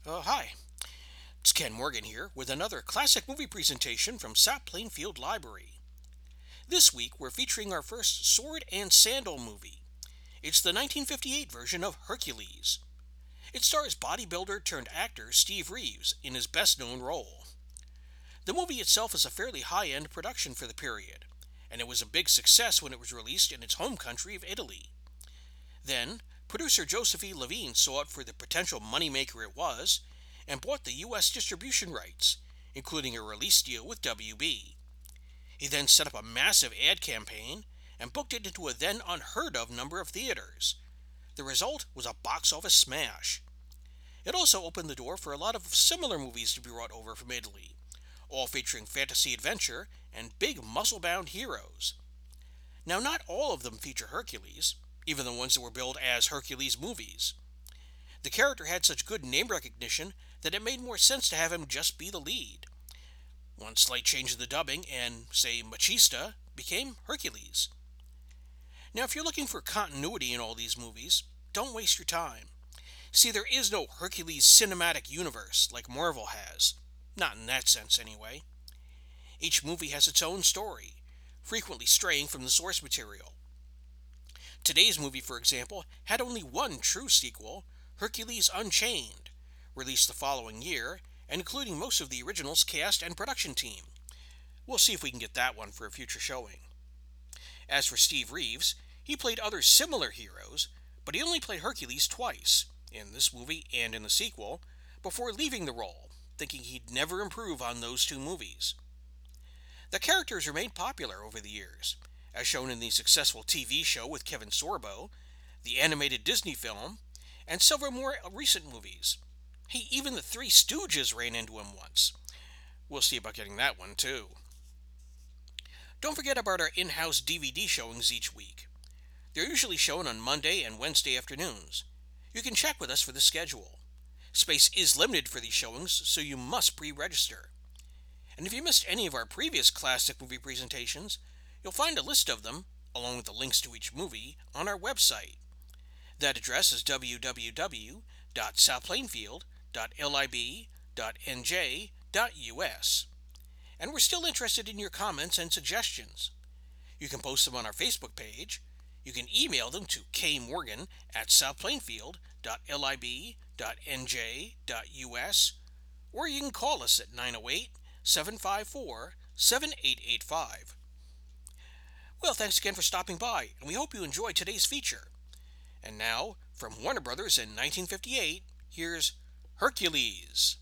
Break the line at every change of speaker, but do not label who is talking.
Hi, it's Ken Morgan here with another classic movie presentation from South Plainfield Library. This week we're featuring our first sword and sandal movie. It's the 1958 version of Hercules. It stars bodybuilder turned actor Steve Reeves in his best known role. The movie itself is a fairly high end production for the period, and it was a big success when it was released in its home country of Italy. Then, producer Joseph E. Levine saw it for the potential moneymaker it was and bought the U.S. distribution rights, including a release deal with WB. He then set up a massive ad campaign and booked it into a then unheard of number of theaters. The result was a box office smash. It also opened the door for a lot of similar movies to be brought over from Italy, all featuring fantasy adventure and big muscle bound heroes. Now, not all of them feature Hercules, even the ones that were billed as Hercules movies. The character had such good name recognition that it made more sense to have him just be the lead. One slight change in the dubbing, and, say, Machista became Hercules. Now, if you're looking for continuity in all these movies, don't waste your time. See, there is no Hercules cinematic universe like Marvel has. Not in that sense, anyway. Each movie has its own story, frequently straying from the source material. Today's movie, for example, had only one true sequel, Hercules Unchained, released the following year, and including most of the original's cast and production team. We'll see if we can get that one for a future showing. As for Steve Reeves, he played other similar heroes, but he only played Hercules twice, in this movie and in the sequel, before leaving the role, thinking he'd never improve on those two movies. The characters remained popular over the years, as shown in the successful TV show with Kevin Sorbo, the animated Disney film, and several more recent movies. Even the Three Stooges ran into him once. We'll see about getting that one too. Don't forget about our in house DVD showings each week. They're usually shown on Monday and Wednesday afternoons. You can check with us for the schedule. Space is limited for these showings, so you must pre register. And if you missed any of our previous classic movie presentations, you'll find a list of them, along with the links to each movie, on our website. That address is www.southplainfield.lib.nj.us. And we're still interested in your comments and suggestions. You can post them on our Facebook page. You can email them to kmorgan@southplainfield.lib.nj.us, or you can call us at 908 754 7885. Well, thanks again for stopping by, and we hope you enjoyed today's feature. And now, from Warner Brothers in 1958, here's Hercules.